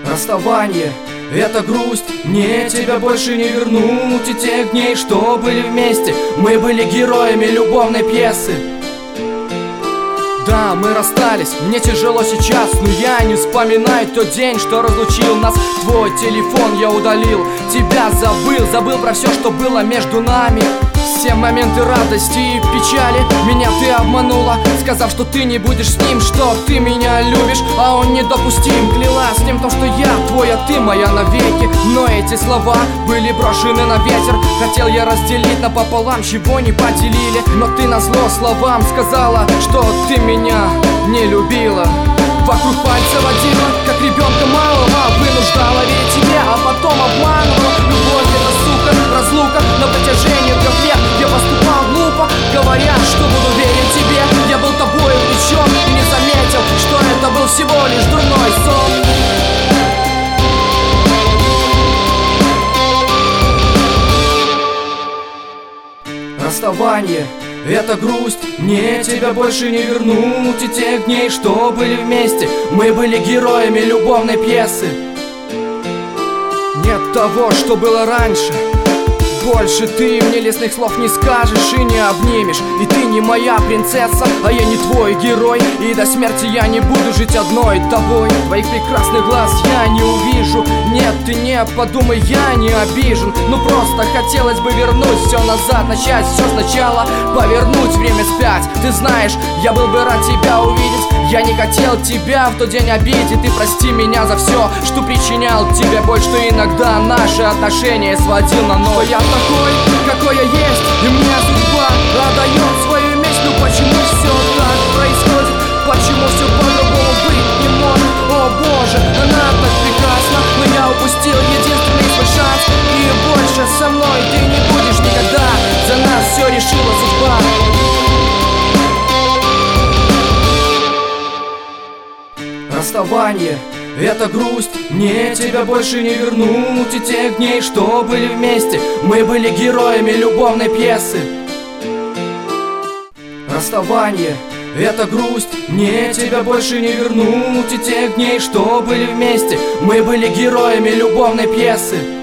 Расставание — это грусть, мне тебя больше не вернуть. И тех дней, что были вместе, мы были героями любовной пьесы. Да, мы расстались, мне тяжело сейчас, но я не вспоминаю тот день, что разлучил нас. Твой телефон я удалил, тебя забыл про все, что было между нами. Все моменты радости и печали меня ты обманула, сказав, что ты не будешь с ним, что ты меня любишь, а он недопустим. Клялась ним в том, что я твой, а ты моя навеки. Но эти слова были брошены на ветер. Хотел я разделить напополам, чего не поделили. Но ты назло словам сказала, что ты меня не любила. Вокруг пальца водила, как ребенка малого, вынуждала верить тебе, а потом обманывала. Любовь — это, сука, разлука. На протяжении 3 лет я поступал глупо, говоря, что буду верить тебе. Я был тобой увлечен и не заметил, что это был всего лишь дурной сон. Расставание — это грусть, мне тебя больше не вернуть. И тех дней, что были вместе, мы были героями любовной пьесы. Нет того, что было раньше. Больше ты мне лестных слов не скажешь и не обнимешь. И ты не моя принцесса, а я не твой герой. И до смерти я не буду жить одной тобой. Твоих прекрасных глаз я не увижу. Нет, ты не подумай, я не обижен. Ну просто хотелось бы вернуть все назад, начать все сначала, повернуть время вспять. Ты знаешь, я был бы рад тебя увидеть. Я не хотел тебя в тот день обидеть. И ты прости меня за все, что причинял тебе боль, что иногда наши отношения сводил на ноль. Я такой, какой я есть, и мне судьба отдает свою месть. Ну почему все так происходит? Почему все по-другому быть не может? О боже, она так прекрасна, но я упустил единственный свой шанс. И больше со мной ты не будешь никогда. За нас все решила судьба. Расставание — это грусть, мне тебя больше не вернуть. И тех дней, что были вместе, мы были героями любовной пьесы. Расставание — это грусть, мне тебя больше не вернуть. И тех дней, что были вместе, мы были героями любовной пьесы.